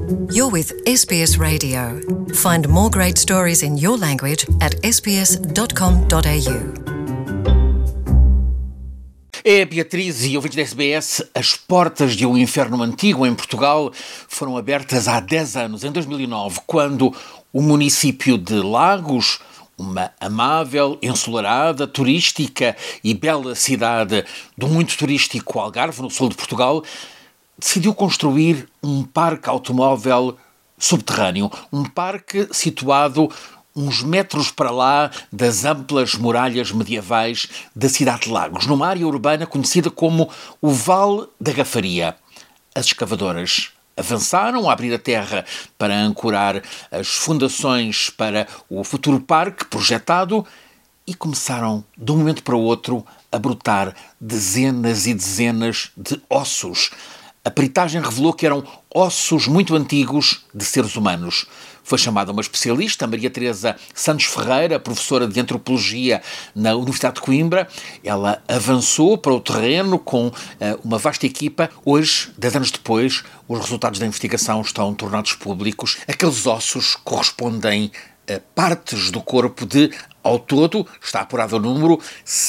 You're with SBS Radio. Find more great stories in your language at sbs.com.au. É Beatriz e ouvintes da SBS. As portas de um inferno antigo em Portugal foram abertas há 10 anos, em 2009, quando o município de Lagos, uma amável, ensolarada, turística e bela cidade do muito turístico Algarve, no sul de Portugal, decidiu construir um parque automóvel subterrâneo. Um parque situado uns metros para lá das amplas muralhas medievais da cidade de Lagos, numa área urbana conhecida como o Vale da Gafaria. As escavadoras avançaram a abrir a terra para ancorar as fundações para o futuro parque projetado e começaram, de um momento para o outro, a brotar dezenas e dezenas de ossos. A peritagem revelou que eram ossos muito antigos de seres humanos. Foi chamada uma especialista, Maria Teresa Santos Ferreira, professora de Antropologia na Universidade de Coimbra. Ela avançou para o terreno com uma vasta equipa. Hoje, 10 anos depois, os resultados da investigação estão tornados públicos. Aqueles ossos correspondem a partes do corpo de, ao todo, está apurado o número,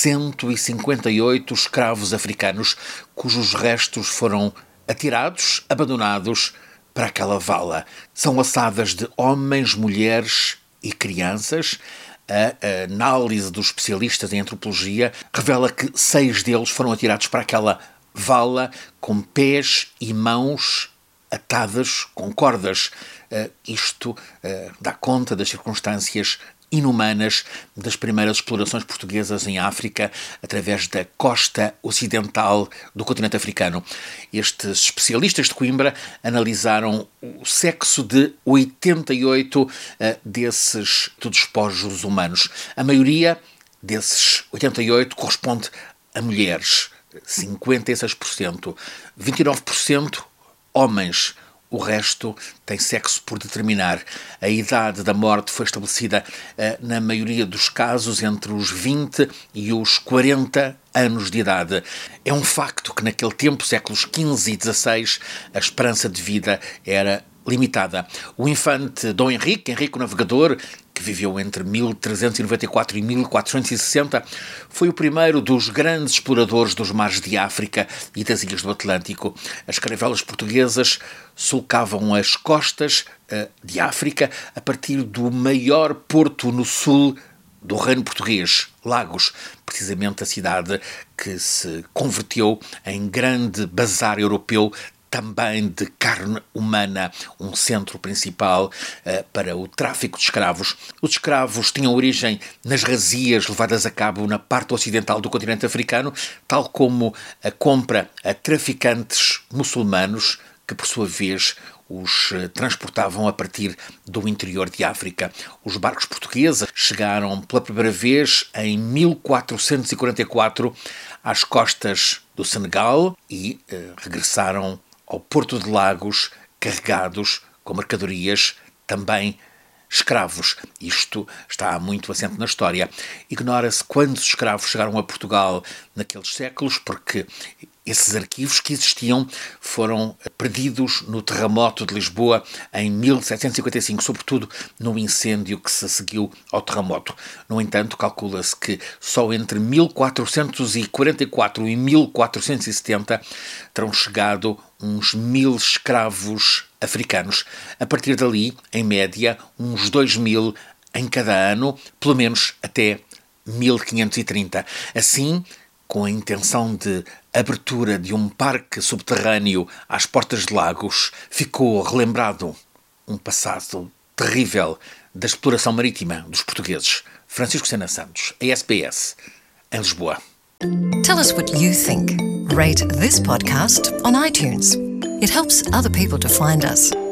158 escravos africanos, cujos restos foram atirados, abandonados para aquela vala. São ossadas de homens, mulheres e crianças. A análise dos especialistas em antropologia revela que 6 deles foram atirados para aquela vala com pés e mãos atadas com cordas. Isto dá conta das circunstâncias inumanas das primeiras explorações portuguesas em África através da costa ocidental do continente africano. Estes especialistas de Coimbra analisaram o sexo de 88 desses despojos humanos. A maioria desses 88 corresponde a mulheres, 56%, 29% homens. O resto tem sexo por determinar. A idade da morte foi estabelecida, na maioria dos casos, entre os 20 e os 40 anos de idade. É um facto que naquele tempo, séculos XV e XVI, a esperança de vida era limitada. O infante Dom Henrique o Navegador, que viveu entre 1394 e 1460, foi o primeiro dos grandes exploradores dos mares de África e das ilhas do Atlântico. As caravelas portuguesas sulcavam as costas de África a partir do maior porto no sul do Reino Português, Lagos, precisamente a cidade que se converteu em grande bazar europeu também de carne humana, um centro principal para o tráfico de escravos. Os escravos tinham origem nas razias levadas a cabo na parte ocidental do continente africano, tal como a compra a traficantes muçulmanos, que por sua vez os transportavam a partir do interior de África. Os barcos portugueses chegaram pela primeira vez em 1444 às costas do Senegal e regressaram ao Porto de Lagos, carregados com mercadorias, também escravos. Isto está muito assente na história. Ignora-se quantos escravos chegaram a Portugal naqueles séculos, porque esses arquivos que existiam foram perdidos no terremoto de Lisboa em 1755, sobretudo no incêndio que se seguiu ao terremoto. No entanto, calcula-se que só entre 1444 e 1470 terão chegado uns 1000 escravos africanos. A partir dali, em média, uns 2000 em cada ano, pelo menos até 1530. Assim, com a intenção de abertura de um parque subterrâneo às portas de Lagos, ficou relembrado um passado terrível da exploração marítima dos portugueses. Francisco Sena Santos, a SBS, em Lisboa. Tell us what you think. Rate this podcast on iTunes. It helps other people to find us.